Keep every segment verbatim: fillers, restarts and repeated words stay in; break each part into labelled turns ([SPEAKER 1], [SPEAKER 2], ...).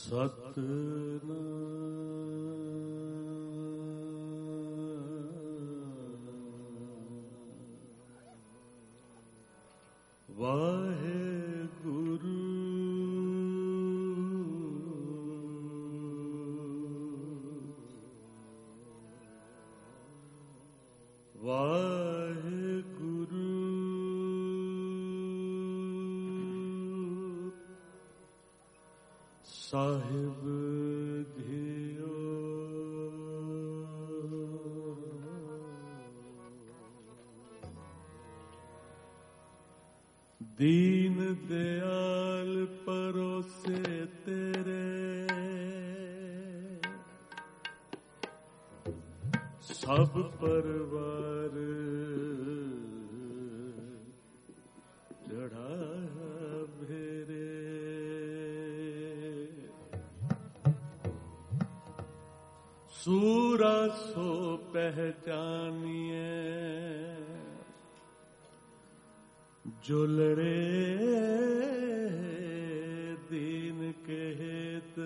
[SPEAKER 1] सतनाम वाहेगुरु वाहेगुरु साहिब जियो दीन दयाल परोसे तेरे सब परवार चढ़ा भेरे सूरा सो पहचानिए जो लड़े दीन के हित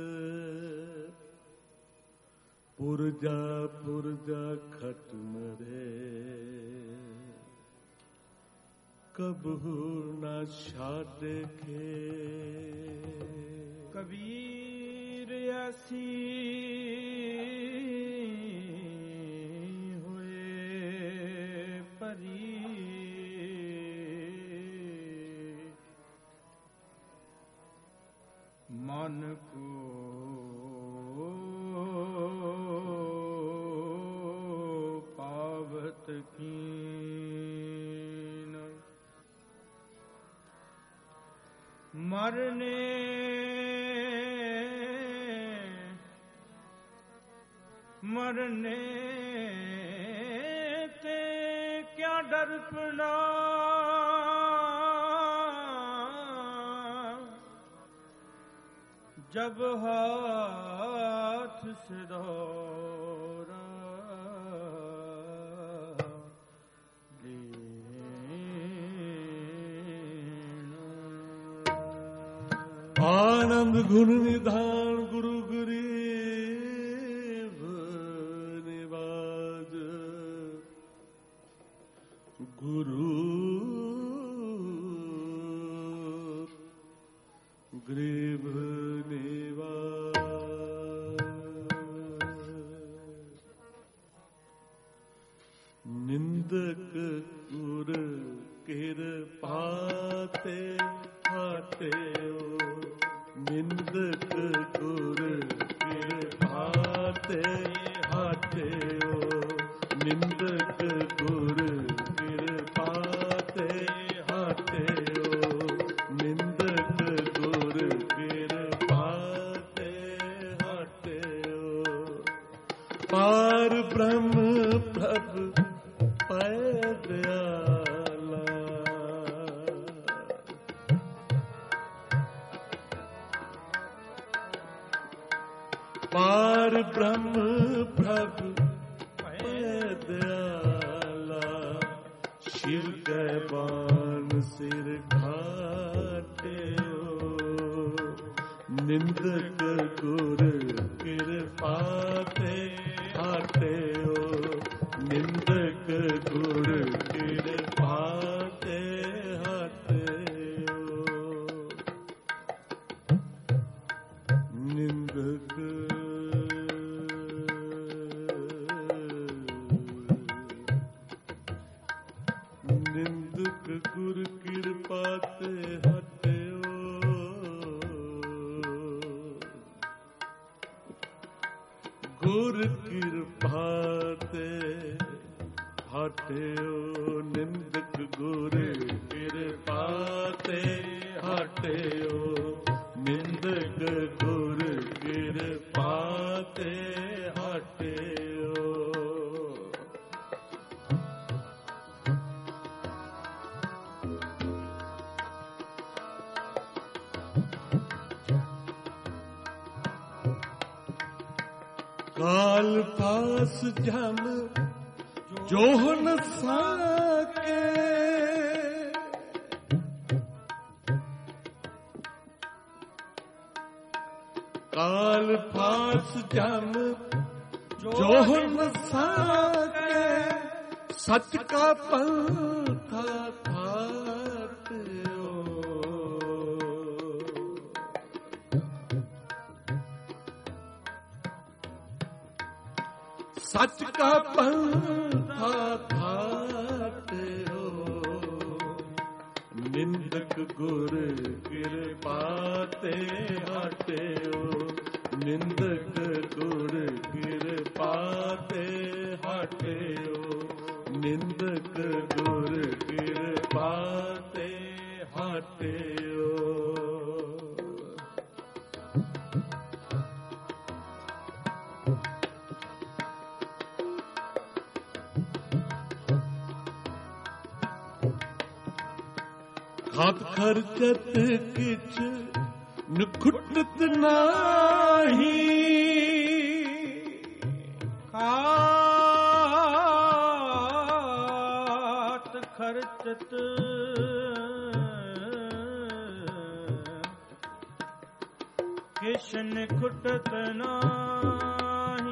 [SPEAKER 1] पुरजा पुरजा खट मरे कबहू न छाड़ के
[SPEAKER 2] कबीर ऐसी मन को पावत कीन मरने मरने ते क्या डरपना जब हाथ से दौरा लेना
[SPEAKER 1] आनंद गुण निधान गुरु गरीब निवाज गुरु गरीब निंदक गुर कृपाते हाटे निंदक गुर कृपाते हाटे निंदक गुर कृपाते हाटे निंदक गुर कृपाते हाटे पार ब्रह्म प्रभु दयाला पार ब्रह्म प्रभु दयाला शिव के बाण सिर घाटे निंदक गुर कृपाते हाटे निंदक गुर कृपाते हाटे निंदक निंदक गुर कृपाते हाटे गुर कृपाते हाटे निंदक गुर कृपाते हाटे निंदक गुर कृपाते हाटे काल पास जम जो न सके काल फास जम जोहन साके सच का पंथा थात सच का पंथा थात निंदक गुर कृपा ते हटे निंदक गुर कृपा ते हटे निंदक गुर कृपा ते हटे हाथ खर्चत किछ निखुटत नाही
[SPEAKER 2] हाथ खर्चत किछ निखुटत नाही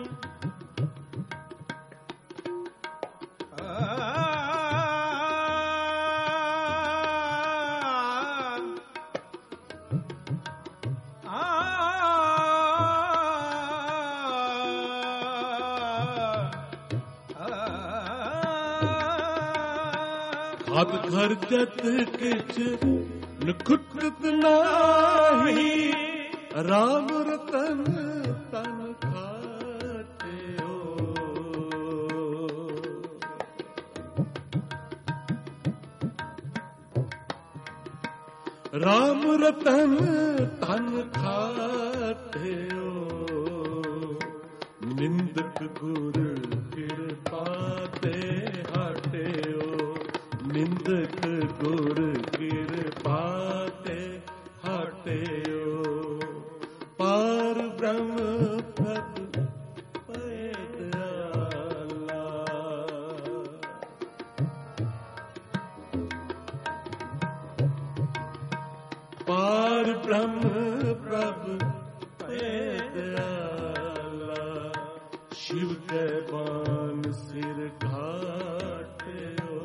[SPEAKER 1] हाथ खर्चत किछ निखुटत नाही राम रतन तन खाते हो राम रतन तन खाते हो निंदक गुर कृपा ते हटे हो निंदक गुर कृपा ते हटे पार ब्रह्म प्रभ पैदयाला पार ब्रह्म प्रभ पैदयाला शिव के बान सिर घाटे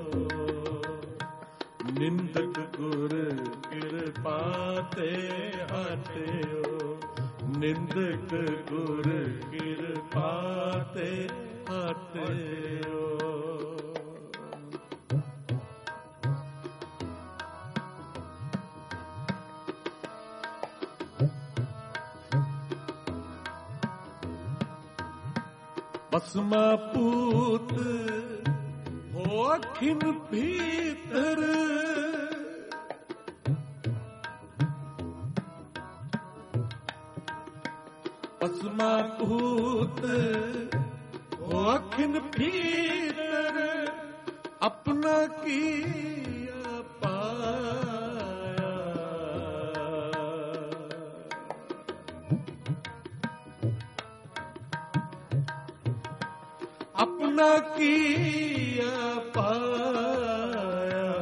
[SPEAKER 1] निंदक गुर कृपा ते हटे निंदक गुर कृपा ते हटे बसमा पूत हो अखिन भीतर बसमा पूत हो अखिन भीतर अपना किया पाया अपना किया पाया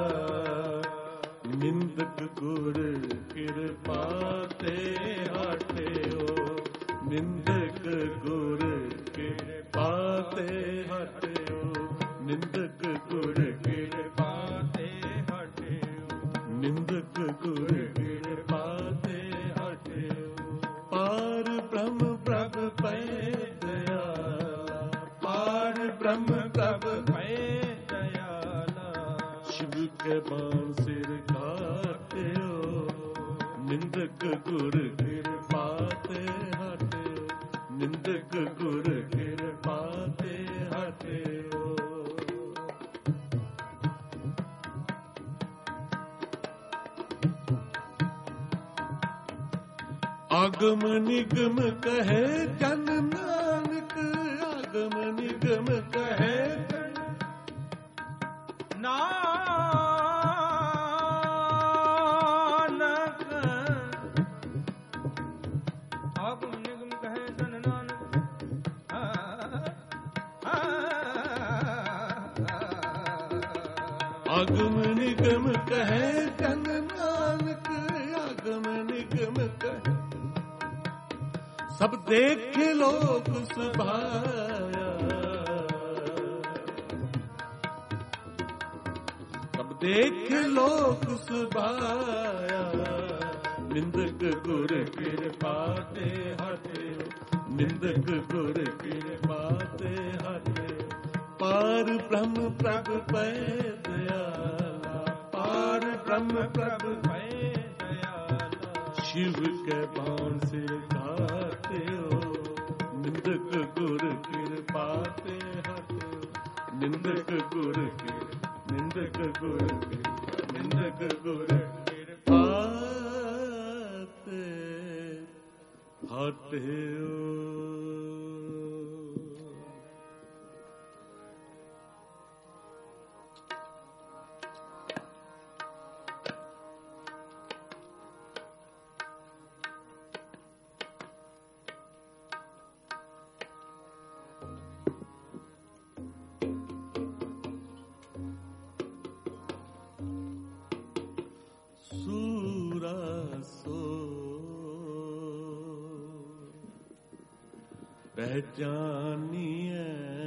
[SPEAKER 1] निंदक गुर कृपा ते हटे निंदक गुर कृपा ते हटे निंदक गुर कृपा ते हटे निंदक गुर कृपा ते हटे पार ब्रह्म प्रभ पैदयाला पार ब्रह्म प्रभ पैदयाला शिव के बाण सिर काटे निंदक गुर कृपा ते हटे निंदक गुर कृपा ते हटे आगम निगम कहे जन नानक आगम निगम कहे
[SPEAKER 2] नानक आगम निगम कहे जन नानक
[SPEAKER 1] आगम निगम कहे जन नानक आगम निगम कहे सब देख लोक सुभाया, सब देख लोक सुभाया, निंदक गुर कृपा ते हटे, निंदक गुर कृपा ते हटे, पार ब्रह्म प्रभु पै दयाला, पार ब्रह्म प्रभु पै दयाला, शिव के बाण से घाते हो, निंदक गुर कृपा ते हटे, निंदक गुर की निंदक गुर की निंदक गुर कृपा ते हटे हो। पहचानिए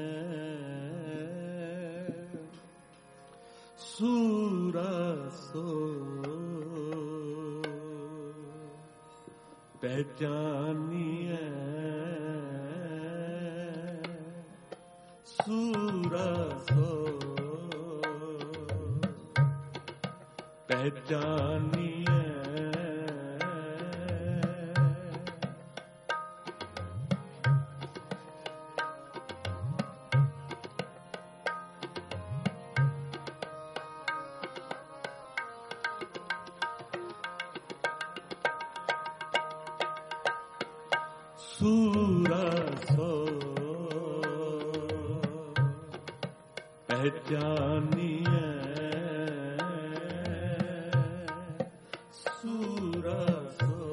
[SPEAKER 1] सूरा सो, पहचानिए सूरा सो, पहचानिए सूरा सो, पहचानिए सूरा सो,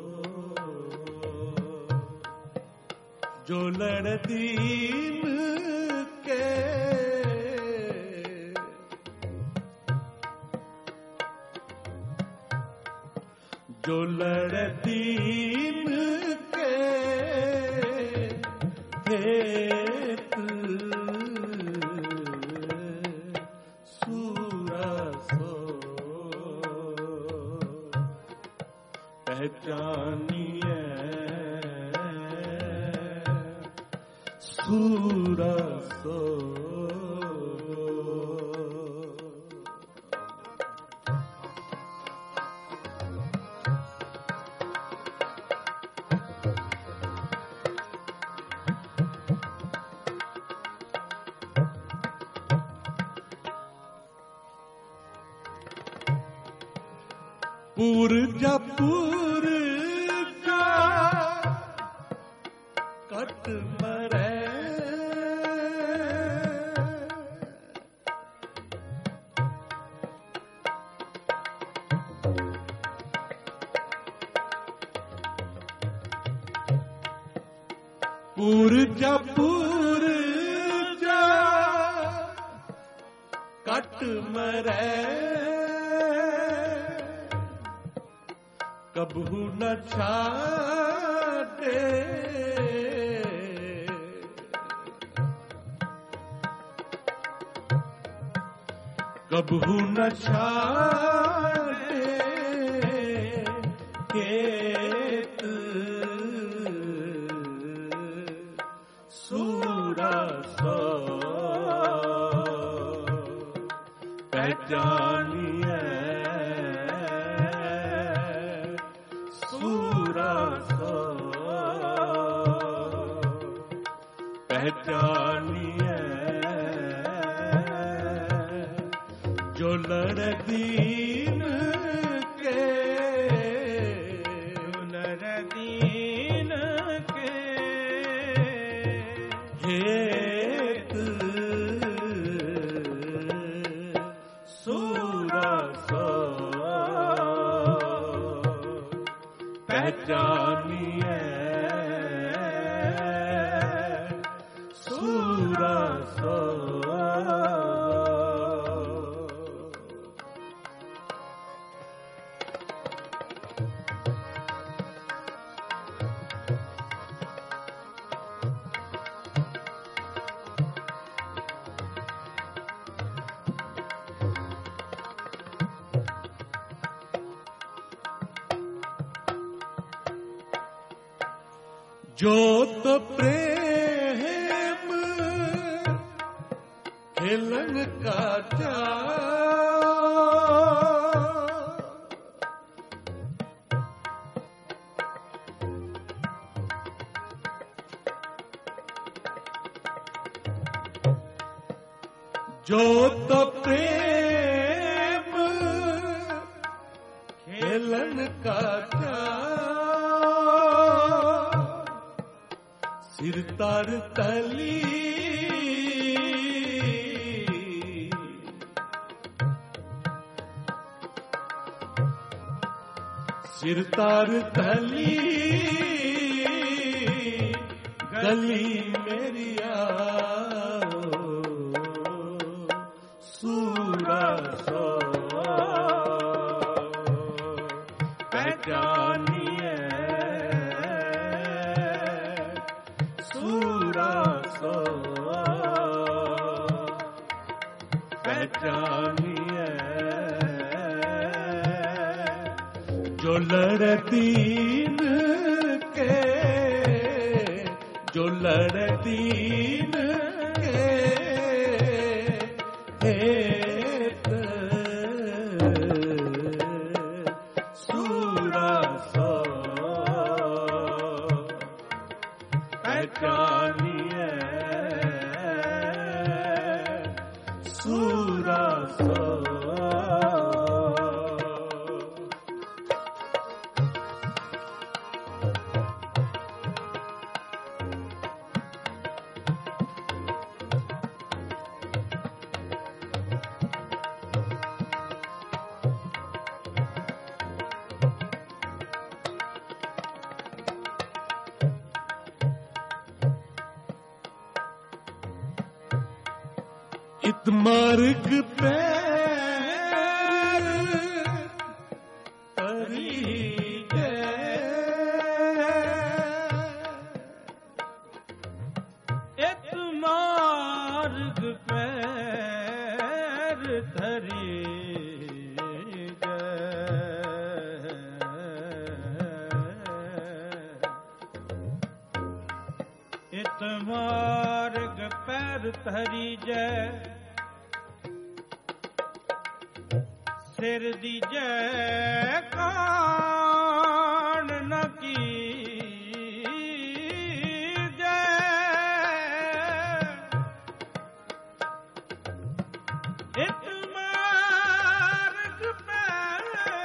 [SPEAKER 1] जो लड़ दीन के जो लड़ दीन हेत सूरा सो, पहचानिए सूरा सो, पूर्जा पूर्जा कट मरे, पूर्जा पूर्जा कट मरे, कबहू न छाटे, कबहू न छाटे, केत सूरा सो, पहचानिए सूरा सो, पहचानिए जो लड़ दीन के, जो लड़ दीन के हेत सूरा सो, पहचानिए सूरा सो। जो तो प्रेम खेलन का जो तो प्रेम खेलन का सिर तार तली सिर तार तली गली मेरी आओ सूरा सो पहचानिए सूरा सो पहचानिए जो लड़दीन के जो लड़दीन के हेत सूरा सो पहचानिए सूरा सो इत मार्ग पैर तरी
[SPEAKER 2] इत मार्ग पैर धरी इत मार्ग पैर धरी जय सिर दीजै कान न कीजै इत मार्ग पैर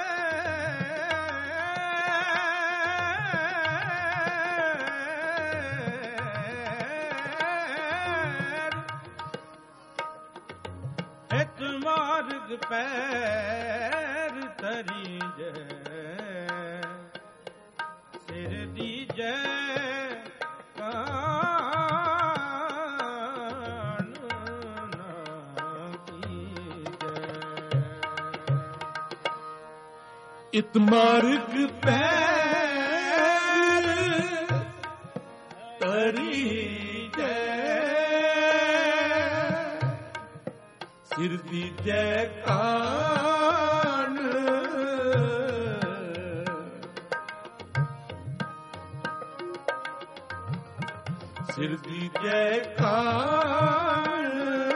[SPEAKER 2] इत मार्ग पैर धरी जय सिर दीजै कान न कीजै
[SPEAKER 1] इत मार्ग पैर तरी सिर दीजै कान सिर दीजै कान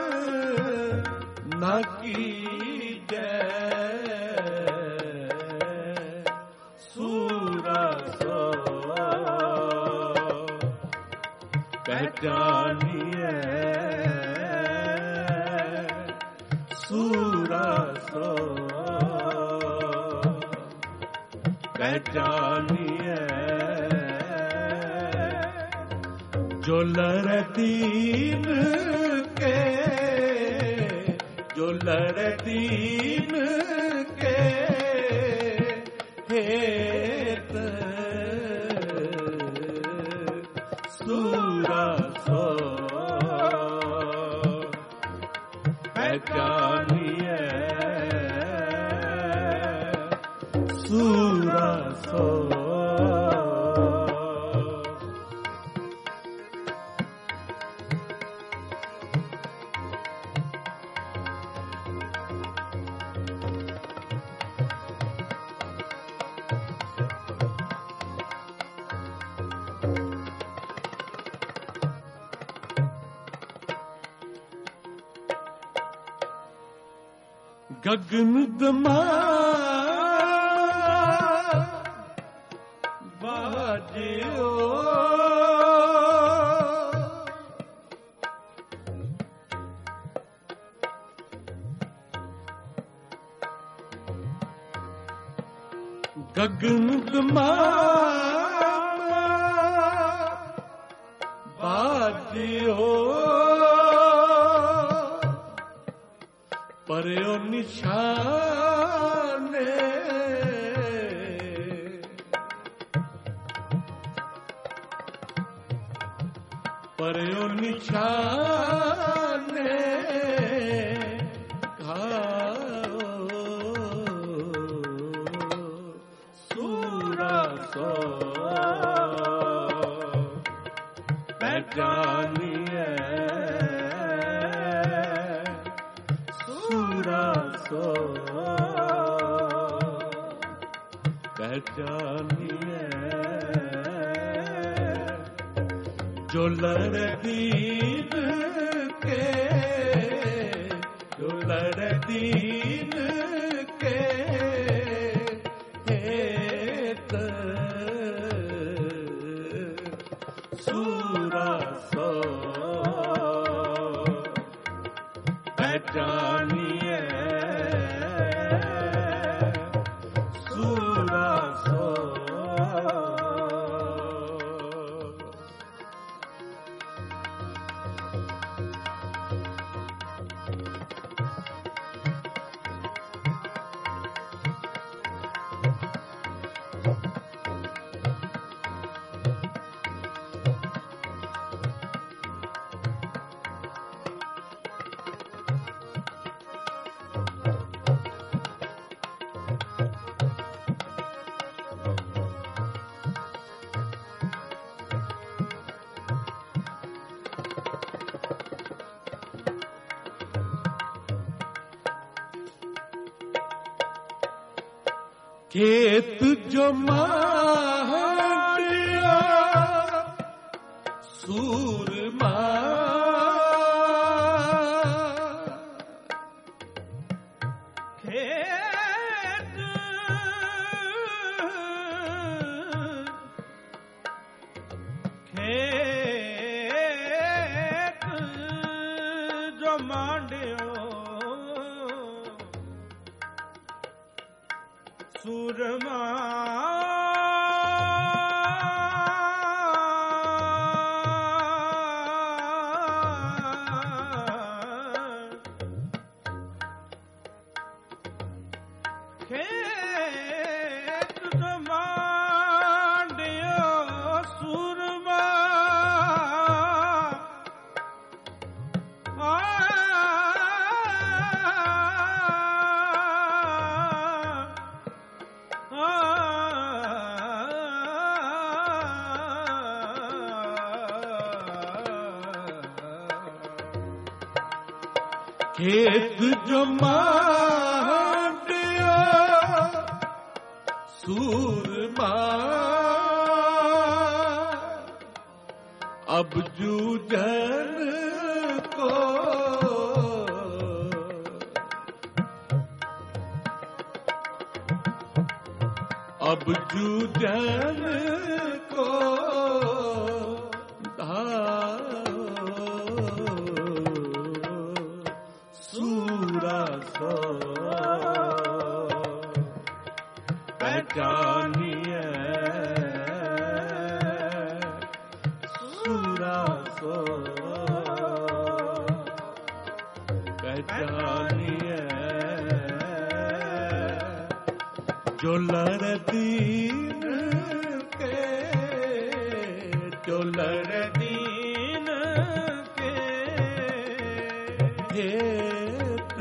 [SPEAKER 1] न कीजै सूरा सो पहचानिए सूरा सो पहचानिए जो लड़दीन के जो लड़दीन के हेत सूरा सो पहचानिए सूरा सो गगन दमा बाजियो गगन दमा बाजियो परयो निशाने परयो निशाने घाओ सूरा सो पहचानिए सो पहचानिए जो लड़ दीन के जो लड़ दीन के हेत सूरा सो पहचानिए खेत जो मांडिया सूरमा
[SPEAKER 2] खेत खेत जो मांडियो सूरमा खेत जो मांडियो सूरमा
[SPEAKER 1] खेत जो मांडिया सूरमा अब जूझन को अब जूझन को सूरा सो पहचानिए सूरा सो पहचानिए जो लड़ दीन के जो लड़ दीन के हेत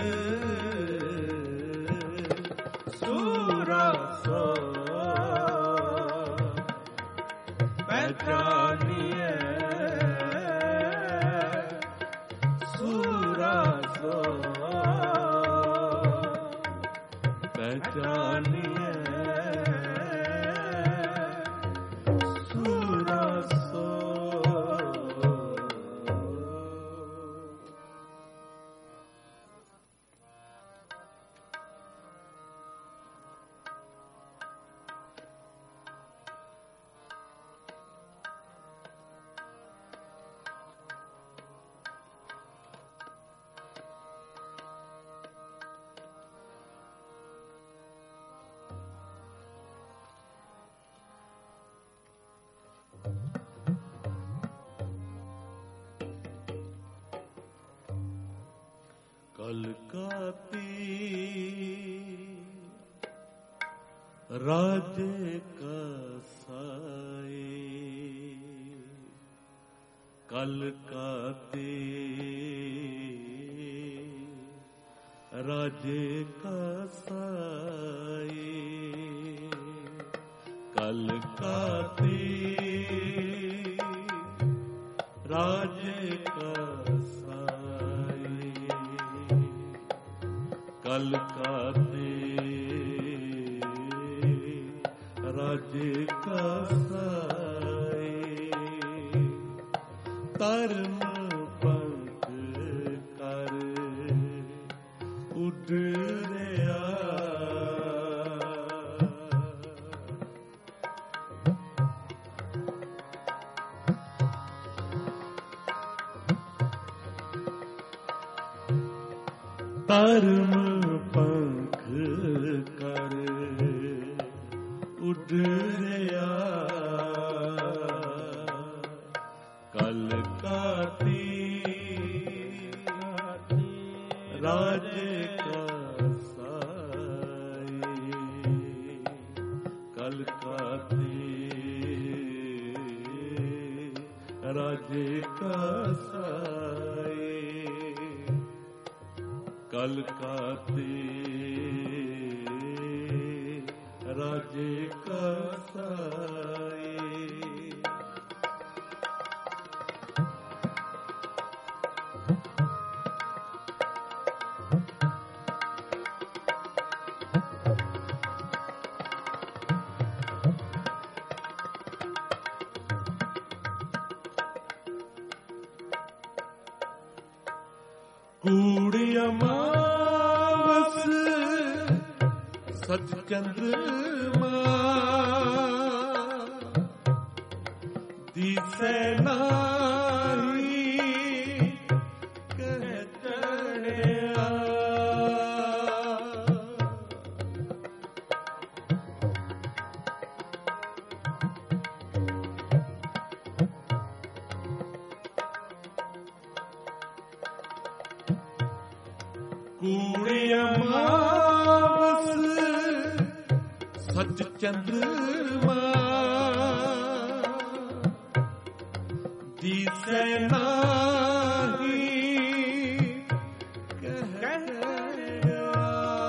[SPEAKER 1] सूरा सो पहचानिए सूरा सो पहचानिए सूरा सो कलकाती राजे का साए, कलकाती राजे का साए, कलकाती राजे का साए, कलकाती राजे का साए, तरम पंख कर उड़ रिया, तरम पंख कर उड़ रिया, कलकाती राजे का साए, कलकाती राजे का साए, कलकाती राजे का साए, कूड़ी अमावस सच चंद्रमा दिसे नाही कह चढ़िया, कूड़ी अमावस सच चंद्रमा दिसे नाही कह चढ़िया,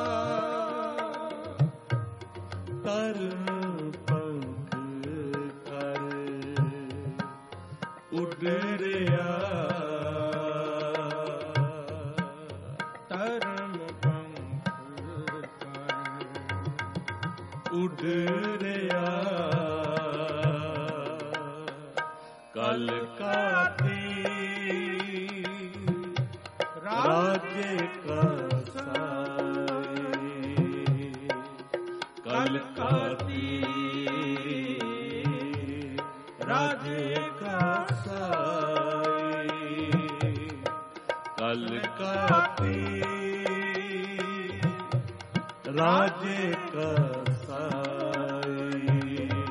[SPEAKER 1] तरम पंख कर उड़ रिया, उड़ रिया, कलकाती राजे का साए, कलकाती राजे का साए, कलकाती राजे का साए,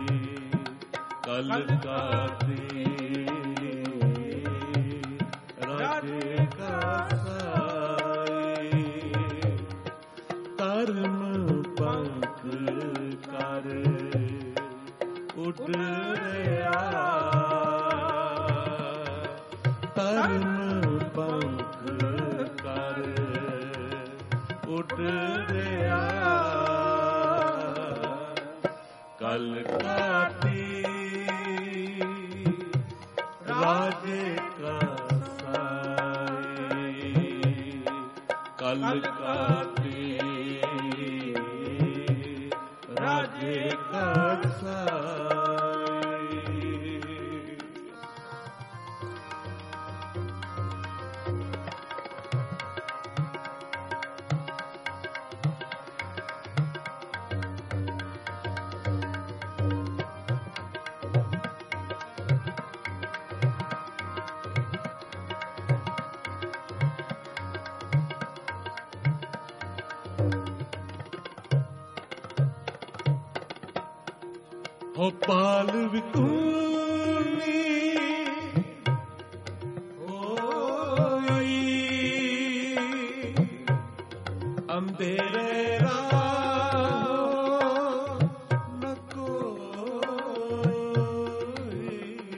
[SPEAKER 1] कलकाती राजे का साए, तरम पंख कर उड़ रिया, तरम पंख कर उड़ रिया, कलकाती राजे का साए, कलकाती राजे का साए। हो पाल विकुनी होई अंधेरे राहों न कोई।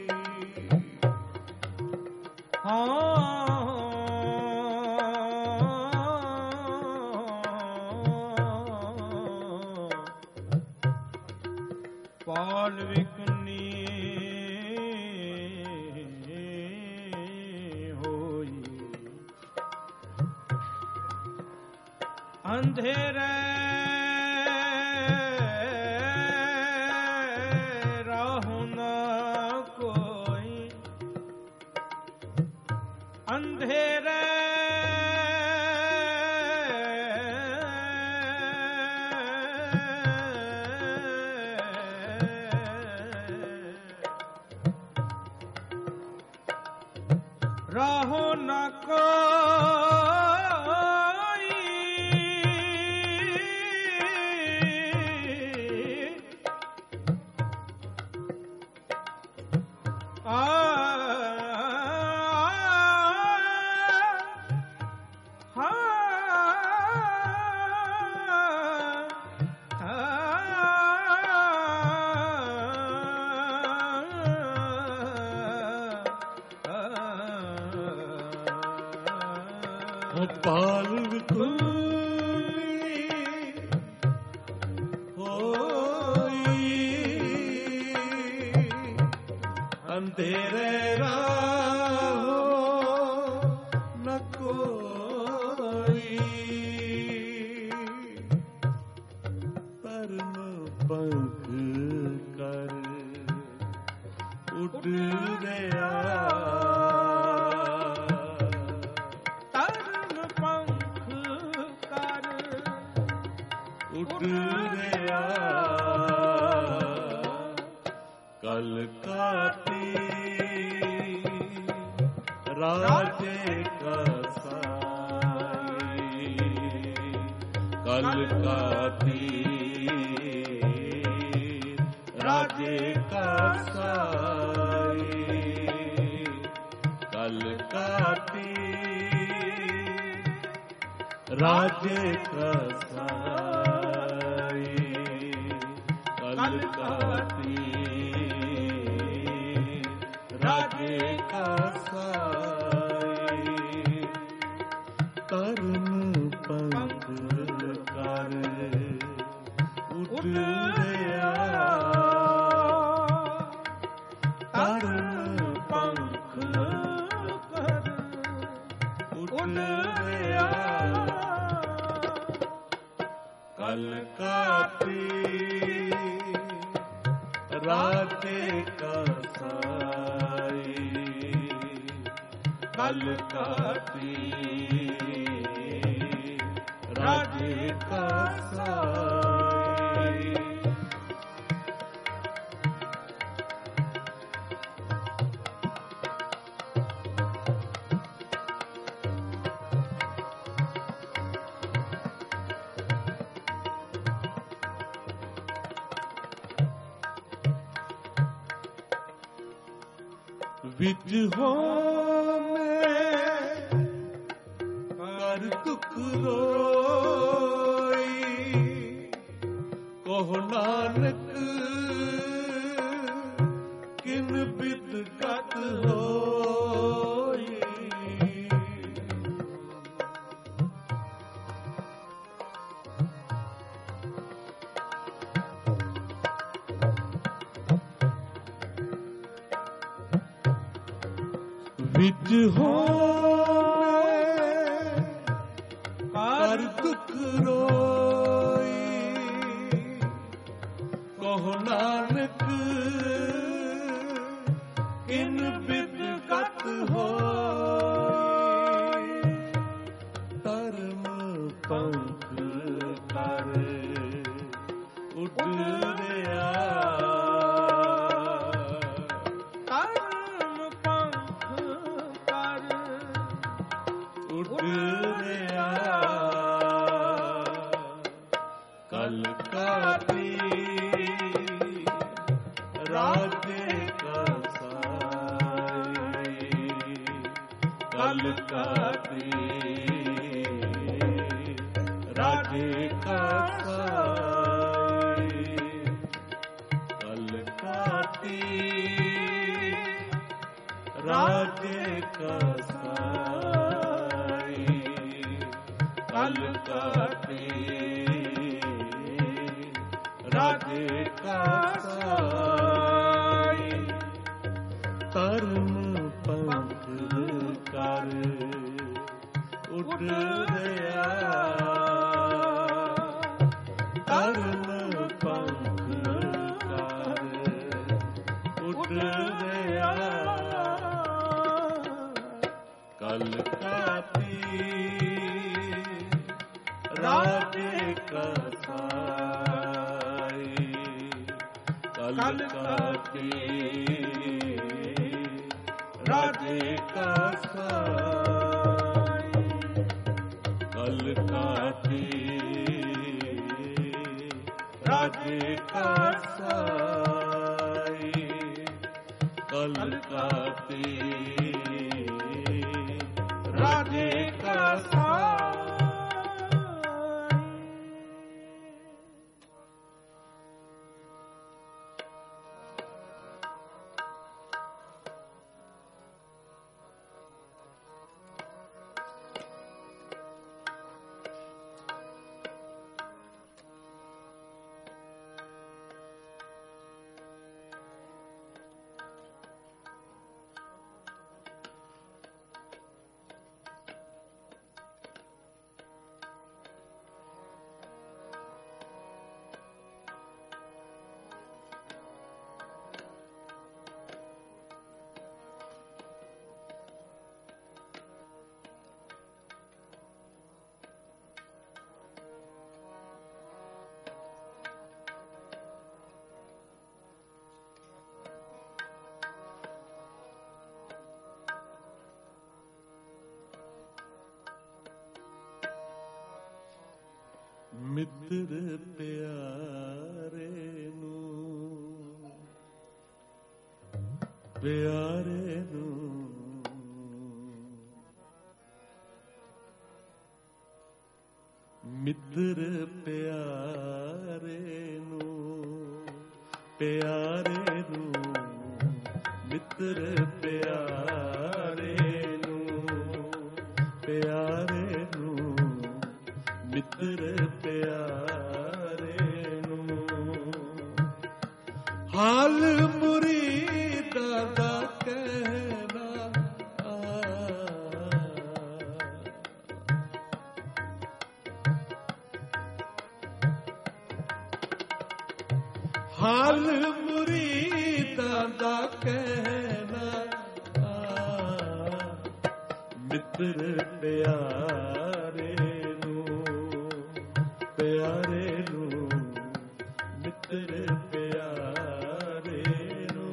[SPEAKER 2] हाँ पाल विकुनी होई अंधेरे राहु न कोई। अंधेरे राहो न कोई। आ
[SPEAKER 1] पाल विकुनी होई अंधेरे राहों न कोई। परम पंख कर उड़ गया। उड़ गया कल काटी राजे का साई। कल काटी राजे का साई। कल काटी राजे का साई। कल काटी राजे का साई। तरुण पंख कर उड़ गया। तरुण पंख कर उड़ गया कल काटी राते का साई। कल काटी राजे का साई। विच हो में कर दुख रोई। कहो नानक किन बित गत होई। विच हो कर दुख रोई। कहो नानक इन बित गत होई। धर्म पंख कर उड़ गया। उड़ गया कल काटी राजे का साई। कल काटी ਰਾਜੇ ਕਾ ਸਾਈ। ਕਲ ਕਾਤੀ ਰਾਜੇ ਕਾ ਸਾਈ। ਕਲ ਕਾਤੀ ਰਾਜੇ ਕਾ ਸਾਈ। ਧਰਮ ਪੰਥ ਕਰ ਉੱਡ ਗਿਆ। ਧਰਮ ਪੰਥ ਕਰ ਉੱਡ ਗਿਆ। ਕਲ ਕਾਤੀ ਰਾਜੇ ਕਾ ਸਾਈ। ਕਲ ਕਾਤੀ ਰਾਜੇ ਕਾ ਸਾਈ। ਕਲ ਕਾਤੀ ਰਾਜੇ ਕਾ ਸਾਈ। ਕਲ ਕਾਤੀ ਰਾਜੇ ਕਾ ਸਾਈ। ਮਿੱਤਰ ਪਿਆਰੇ ਨੂੰ ਪਿਆਰੇ ਨੂੰ ਮਿੱਤਰ ਪਿਆਰੇ ਨੂੰ ਪਿਆਰੇ ਨੂੰ ਮਿੱਤਰ ਪਿਆਰੇ ਨੂੰ ਪਿਆਰੇ ਨੂੰ ਮਿੱਤਰ ਪਿਆਰੇ ਨੂੰ ਹਾਲ ਮੁਰੀਦਾਂ ਦਾ ਕਹਿਣਾ ਆ। ਹਾਲ ਮੁਰੀਦਾਂ ਦਾ ਕਹਿਣਾ ਆ। ਮਿੱਤਰ ਪਿਆਰੇ ਪਿਆਰੇ ਨੂੰ ਮਿੱਤਰ ਪਿਆਰੇ ਨੂੰ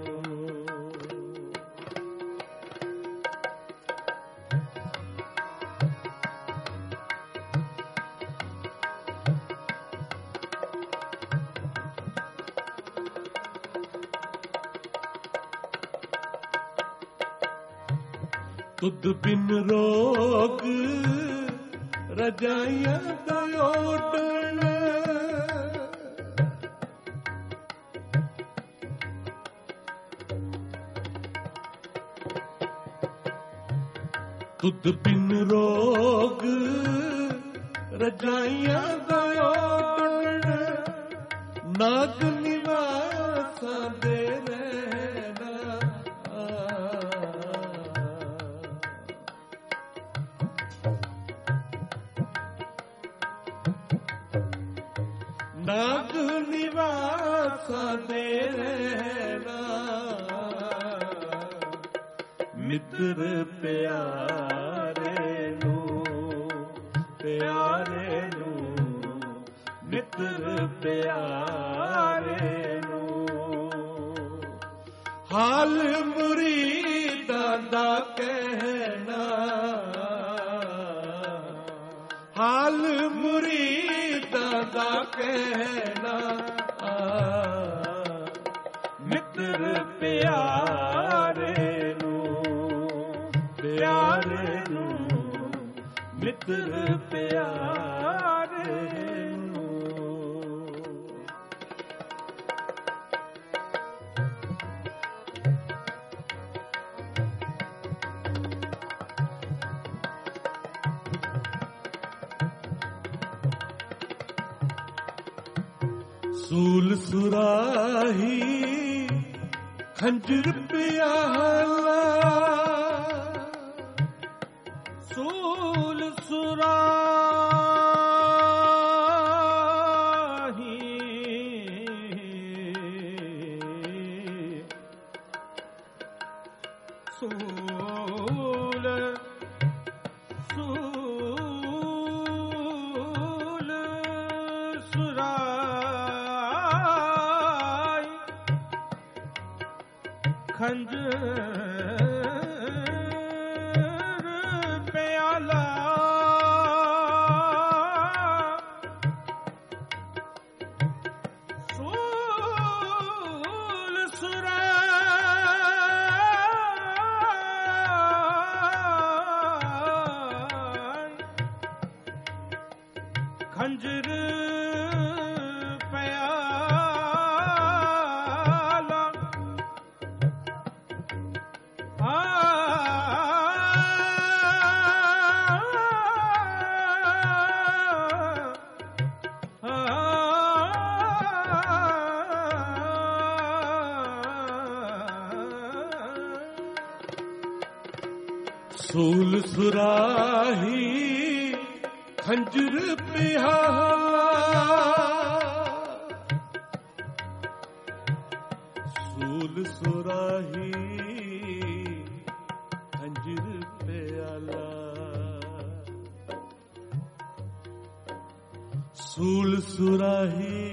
[SPEAKER 1] ਤੁਧ ਬਿਨ ਰੋਗ ਰਜਾਈਆਂ ਦਾ ਓਟਣ। ਤੁਧ ਬਿਨ ਰੋਗ ਰਜਾਈਆਂ ਦਾ ਓਟਣ। ਨਾਗ ਨਿਵਾਸਾਂ ਦੇ ਰਹਿਣਾ ਆ। ਨਾਗ ਨਿਵਾਸਾਂ ਦੇ ਰਹਿਣਾ। ਮਿੱਤਰ ਪਿਆਰੇ ਨੂੰ ਪਿਆਰੇ ਨੂੰ ਮਿੱਤਰ ਪਿਆਰੇ ਨੂੰ ਹਾਲ ਮੁਰੀਦਾਂ ਦਾ ਕਹਿਣਾ। ਹਾਲ ਮੁਰੀਦਾਂ ਦਾ ਕਹਿਣਾ ਆ। ਮਿੱਤਰ ਪਿਆਰੇ ਨੂੰ ਪਿਆਰੇ ਨੂੰ ਮਿੱਤਰ ਪਿਆਰੇ ਸੂਲ ਸੁਰਾਹੀ ਖੰਜਰ ਪਿਆਲਾ
[SPEAKER 2] ਸੂਲ ਸੁਰਾਹੀ ਸੂਲ ਸੂਲ ਸੁਰਾਹੀ ਖੰਜਰ ਪਿਆਲਾ ਸੂਲ ਸੁਰਾਹੀ ਖੰਜਰ ਪਿਆਲਾ ਆ
[SPEAKER 1] ਸੂਲ ਸੁਰਾਹੀ ਖੰਜਰ ਪਿਆਲਾ ਸੂਲ ਸੁਰਾਹੀ ਖੰਜਰ ਪਿਆਲਾ ਸੂਲ ਸੁਰਾਹੀ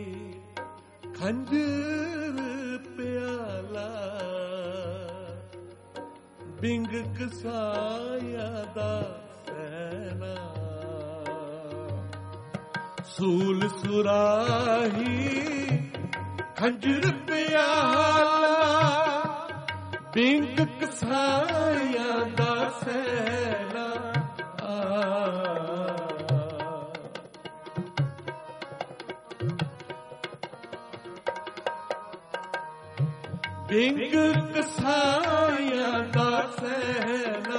[SPEAKER 1] ਖੰਜਰ ਪਿਆਲਾ ਬਿੰਗ ਕਸਾਇਆ ਦਾ ਸੈਨਾ ਸੂਲ ਸੁਰਾਹੀ ਖੰਜਰ ਪਿਆਲਾ ਬਿੰਗ ਕਸਾਇਆ ਦਾ ਸੈਨਾ ਬਿੰਗ ਕਸਾਇਆ ਦਾ ਸੈਨਾ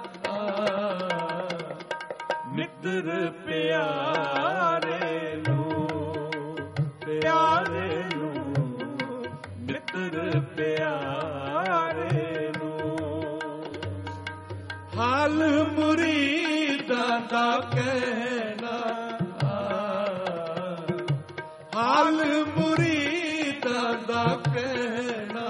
[SPEAKER 1] ਮਿੱਤਰ ਪਿਆਰੇ ਨੂੰ ਪਿਆਰੇ ਨੂੰ ਮਿੱਤਰ ਪਿਆਰੇ ਨੂੰ ਹਾਲ ਮੁਰੀਦਾਂ ਦਾ ਕਹਿਣਾ ਹਾਲ ਮੁਰੀਦਾਂ ਦਾ ਕਹਿਣਾ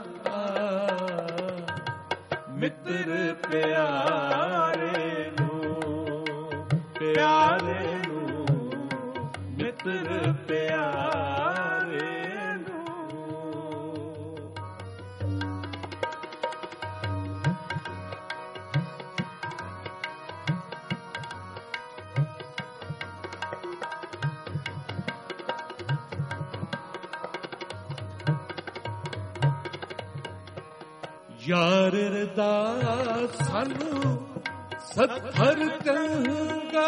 [SPEAKER 1] ਮਿੱਤਰ ਪਿਆਰੇ ਨੂੰ ਪਿਆਰੇ ਨੂੰ ਮਿੱਤਰ ਪਿਆਰੇ ਨੂੰ ਯਾਰ ਦਾ ਸਾਨੂੰ ਸਤਿਹਰ ਚੰਗਾ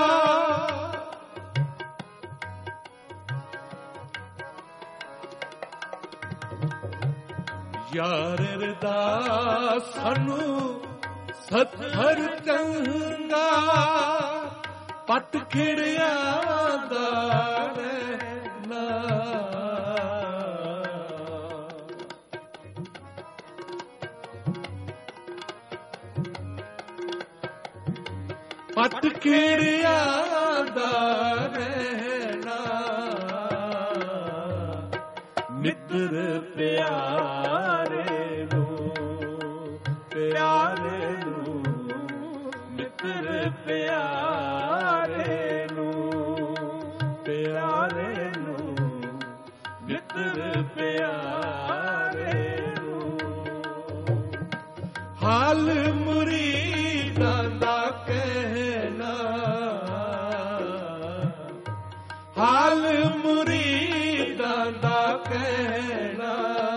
[SPEAKER 1] ਯਾਰ ਦਾ ਸਾਨੂੰ ਸਤਿਹਰ ਚੰਗਾ ਪੱਟ ਖਿੜਿਆ ਦਾ ਰਹਿਣਾ ਪੱਟ ਖੇੜਿਆ ਦਾ ਰਹਿਣਾ ਮਿੱਤਰ ਪਿਆਰੇ ਨੂੰ ਪਿਆਰੇ ਨੂੰ ਮਿੱਤਰ ਪਿਆਰੇ ਨੂੰ ਪਿਆਰੇ ਨੂੰ ਮਿੱਤਰ ਪਿਆਰੇ ਨੂੰ ਹਾਲ ਮੁਰੀਦਾਂ ਦਾ ਕਹਿਣਾ ਹਾਲ ਮੁਰੀਦਾਂ ਦਾ ਕਹਿਣਾ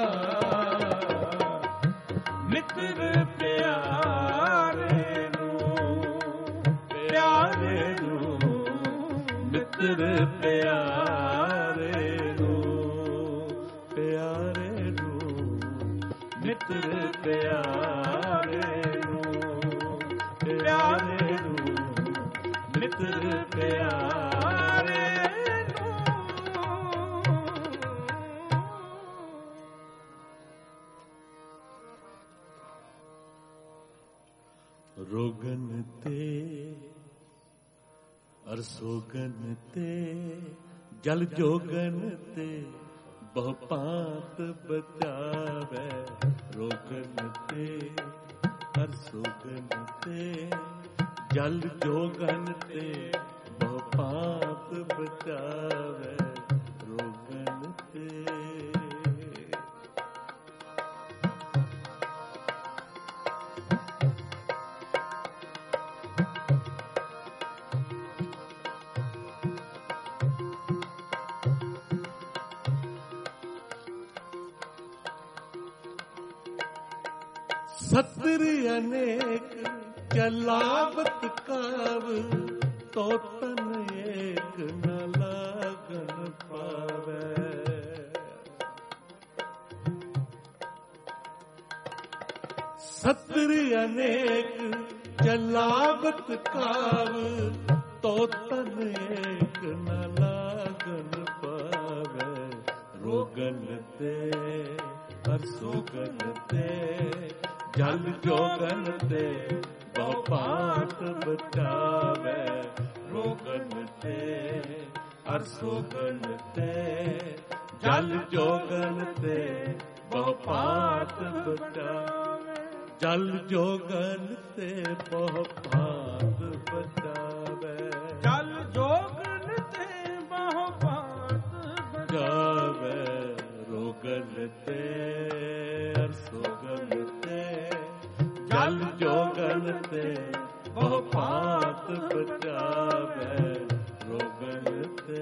[SPEAKER 1] ਮਿੱਤਰ ਪਿਆਰੇ ਨੂੰ ਪਿਆਰੇ ਨੂੰ ਮਿੱਤਰ ਪਿਆਰੇ ਨੂੰ ਪਿਆਰੇ ਨੂੰ ਮਿੱਤਰ ਪਿਆਰੇ ਨੂੰ ਪਿਆਰੇ ਨੂੰ ਮਿੱਤਰ ਪਿਆਰੇ ਨੂੰ हर सोगन ते जल जोगन ते बहु पात बचावे रोगन ते हर सोगन ते जल जोगन ते बहु पात बचावे रोगन ते सतर अनेक चलावत काव तो तन एक न लागन पावे सतर अनेक चलावत काव तो तन एक न लागन पावे रोगन ते हर सोगन ते जल जोगन ते बहु पात बचावे रोगन ते हर सोगन ते जल जोगन ते बहु पात बचावे जल जोगन ते बहु पात बचावे
[SPEAKER 2] जल जोगन ते बहु पात
[SPEAKER 1] बचावे रोगन ते हर सोगन जल जोगन ते बहु पात बचावे रोगन ते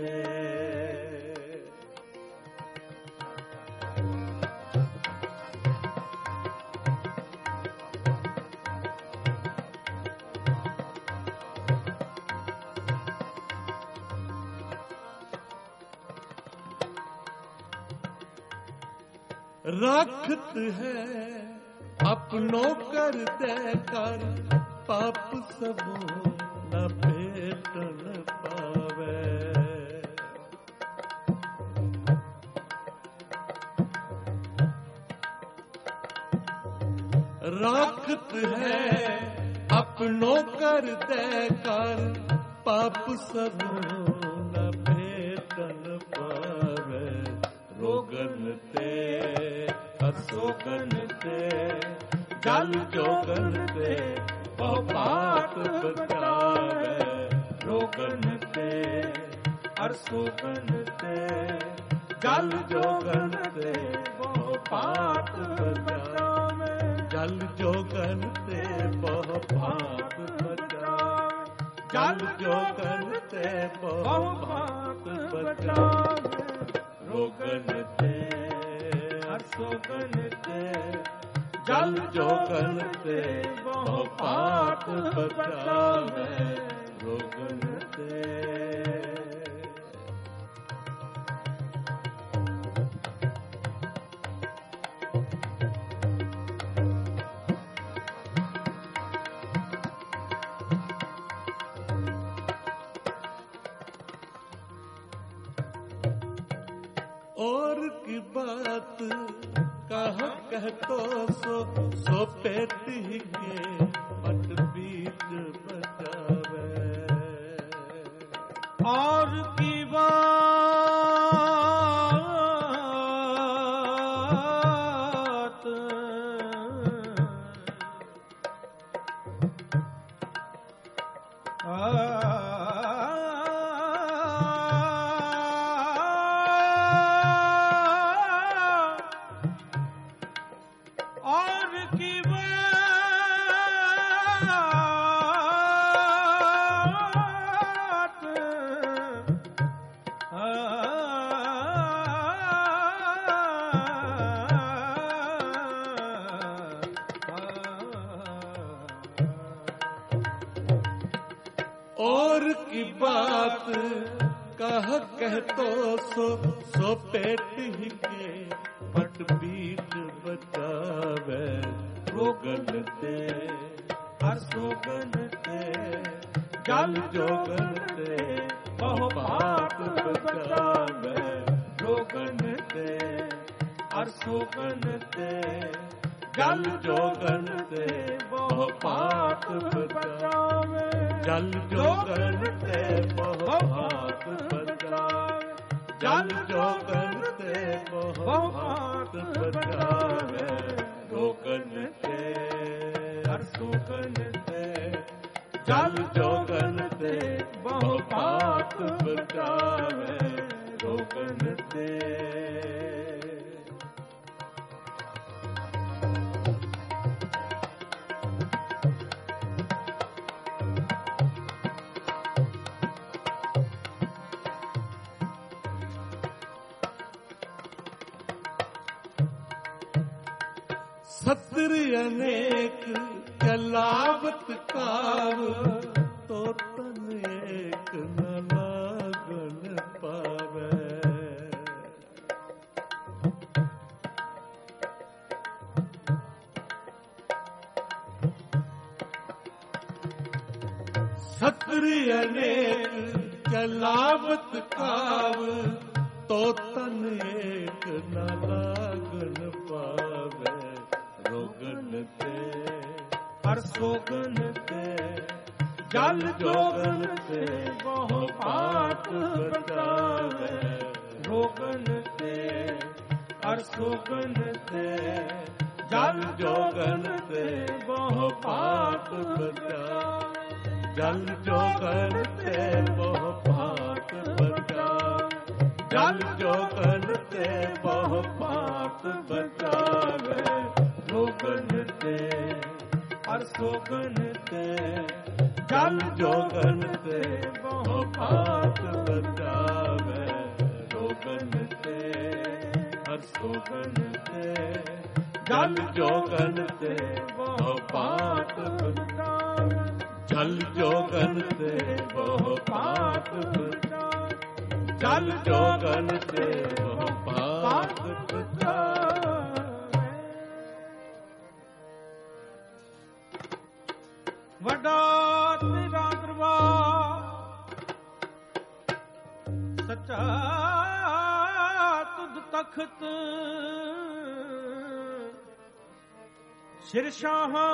[SPEAKER 1] राखत है अपनों कर दे कर पाप सबो न भेटन पावे राखत है अपनों कर दे कर पाप सबो न भेटन पावे रोगन ते हर सोगन ते जल जोगन ते बहु पात बचावे रोगन ते हर सोगन ते जल जोगन ते बहु पात बचावे जल जोगन ते बहु पात बचावे जल जोगन ते बहु पात बचावे रोगन ते हर सोगन ते जल जोगन ते बहु पात बचावे रोगन ते और की बात कहा कहतो सो सो पेटी के पट बीच बचावे
[SPEAKER 2] और की बात
[SPEAKER 1] और की बात कह कहतो सो सो पेटी के पट बीच बचावे रोगन ते हर सोगन ते जल जोगन ते बहु पात बचावे रोगन ते हर सोगन ते जल जोगन ते बहु पात बचावे ਜਲ ਜੋਗਨ ਤੇ ਬਹੁ ਭਾਂਤ ਬਚਾਵੇ, ਜਲ ਜੋਗਨ ਤੇ ਬਹੁ ਭਾਂਤ ਬਚਾਵੇ, ਰੋਗਨ ਤੇ ਹਰ ਸੁਗਨ ਤੇ, ਜਲ ਜੋਗਨ ਤੇ ਬਹੁ ਭਾਂਤ ਬਚਾਵੇ, ਰੋਗਨ ਤੇ। ਸਤਰ ਅਨੇਕ ਕਲਾਵਤ ਕਾਵ, ਤੋ ਤਨ ਏਕ ਨ ਲਾਗਨ ਪਾਵੈ। ਸਤਰ ਅਨੇਕ ਕਲਾਵਤ ਕਾਵ, ਤੋ ਤਨ ਏਕ ਨ ਲਾਗਨ ਪਾਵੈ, ਰੋਗਨ ਤੇ ਹਰ ਸੋਗਨ ਤੇ, ਜਲ ਜੋਗਨ ਤੇ ਬਹੁ ਭਾਂਤ ਬਚਾਵੇ, ਰੋਗਨ ਤੇ ਹਰ ਸੋਗਨ ਤੇ, ਜਲ ਜੋਗਨ ਤੇ ਬਹੁ ਭਾਂਤ ਬਚਾਵੇ, ਜਲ ਜੋਗਨ ਤੇ ਬਹੁ ਭਾਂਤ ਬਚਾਵੇ, ਜਲ ਜੋਗਨ ਤੇ ਬਹੁ ਭਾਂਤ ਬਚਾਵੇ, ਰੋਗਨ ਤੇ ਹਰ ਸੋਗਨ ਤੇ, ਜਲ ਜੋਗਨ ਤੇ ਬਹੁ ਭਾਂਤ ਬਚਾਵੇ, ਰੋਗਨ ਤੇ ਹਰ ਸੋਗਨ ਤੇ, ਜਲ ਜੋਗਨ ਤੇ ਬਹੁ ਭਾਂਤ ਬਚਾਵੇ, ਜਲ ਜੋਗਨ ਤੇ ਬਹੁ ਭਾਂਤ ਬਚਾਵੇ, ਜਲ ਜੋਗਨ ਤੇ ਬਹੁ ਭਾਂਤ ਬਚਾਵੇ। ਵੱਡਾ ਤੇਰਾ ਦਰਬਾਰ ਸੱਚਾ ਤੁਧ ਤਖਤ, ਸ਼ਿਰਸ਼ਾਹਾਂ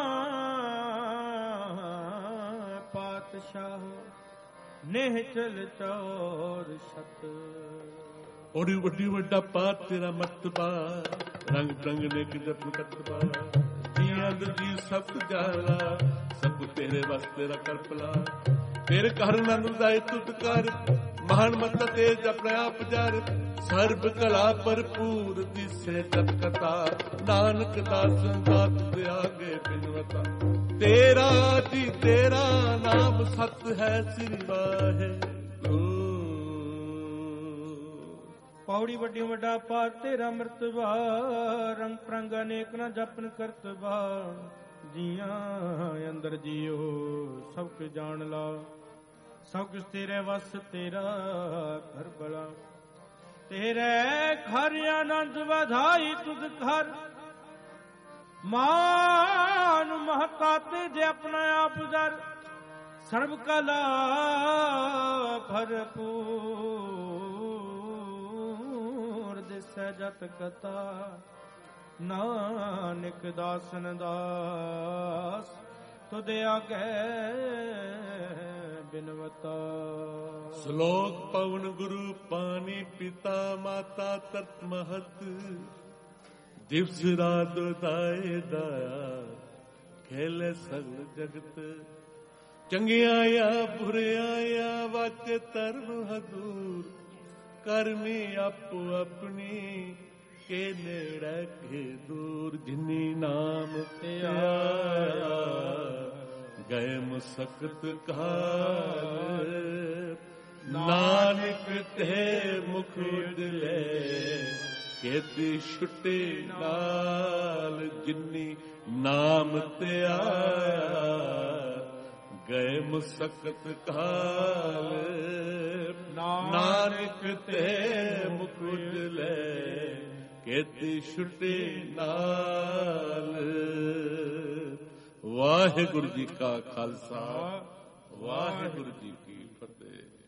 [SPEAKER 1] ਪਾਤਸ਼ਾਹ, ਨਿਹਚਲ ਚੌਰ ਛਤ। ਓੜੀ ਵੱਡੀ ਵੱਡਾ ਪਾਤ ਤੇਰਾ ਮਰਤਬਾ, ਰੰਗ ਰੰਗ ਨੇ ਕਿਦਪ ਕਤਬਾ, ਜੀਆਂ ਦੇ ਜੀ ਸਭ ਜਾਲਾ, ਸਭ ਤੇਰੇ ਵਾਸਤੇ ਰਾ ਕਰ ਭਲਾ, ਤੇਰੇ ਘਰ ਨੰਦ ਦਾਇ ਤੁਧ ਕਰ, ਮਹਾਨ ਮਤ ਤੇਜ ਆਪਣੇ ਆਪ ਜਰ, ਸਰਬ ਕਲਾ ਭਰਪੂਰ ਦਿਸੇ ਜਤ ਕਥਾ, ਨਾਨਕ ਦਾਸ ਦਾਤ ਦੇ ਆਗੇ ਬਿਨਵਤਾ, ਤੇਰਾ ਜੀ ਤੇਰਾ ਨਾਮ ਸਤ ਹੈ ਸ੍ਰੀ ਵਾਹਿਗੁਰੂ। ਪੌੜੀ ਵੱਡੀ ਵੱਡਾ ਪਾਤ ਤੇਰਾ ਮਰਤਬਾ, ਰੰਗ ਪ੍ਰੰਗ ਅਨੇਕ ਨਾ ਜਪਨ ਕਰਤਬਾ, ਜੀਆਂ ਅੰਦਰ ਜੀਓ ਸਭ ਕੁ ਜਾਣ ਲਾ, ਸਭ ਕੁਛ ਤੇਰੇ ਵਸ ਤੇਰਾ ਘਰ ਬਲਾ, ਤੇਰੇ ਘਰ ਆਨੰਦ ਵਧਾਈ ਤੁਧ ਘਰ, ਮਾਨ ਮਹਤਾ ਤੇ ਆਪਣਾ ਆਪ ਦਰ, ਸਰਬ ਕਲਾ ਭਰਪੂਰ ਦਿਸੈ ਜਤ ਕਥਾ, ਨਾਨਕ ਦਾਸਨ ਦਾਸ ਤੁਧ ਆਗੇ ਬਿਨਵਤਾ। ਸ਼ਲੋਕ ਪਵਨ ਗੁਰੂ ਪਾਣੀ ਪਿਤਾ ਮਾਤਾ ਤਤ ਮਹਤ, ਦਿਵਸ ਰਾਤ ਦਾਏ ਦਾਇਆ, ਖੇਲੇ ਸਗਲ ਜਗਤ, ਚੰਗਿਆਂ ਆ ਬੁਰਿਆਂ ਆ ਵਾਚ ਧਰਮ ਹਦੂਰ, ਕਰਮੀ ਆਪੋ ਆਪਣੀ ਕੇ ਨੇੜੇ ਕੇ ਦੂਰ, ਜਿਨੀ ਨਾਮ ਤੇ ਆਇਆ ਗਏ ਮੁਸਕਤ ਕਾਲ, ਨਾਨਕ ਤੇ ਮੁਖ ਉਜਲੇ ਕੇਤੀ ਛੁੱਟੇ ਨਾਲ, ਜਿਨੀ ਨਾਮ ਤੇ ਆਇਆ ਗਏ ਮੁਸਕਤ ਕਾਲ, ਨਾਨਕ ਤੇ ਮੁਖ ਉਜਲੇ ਕੇਤੀ ਛੁੱਟੇ ਨਾਲ। ਵਾਹਿਗੁਰੂ ਜੀ ਕਾ ਖਾਲਸਾ, ਵਾਹਿਗੁਰੂ ਜੀ ਕੀ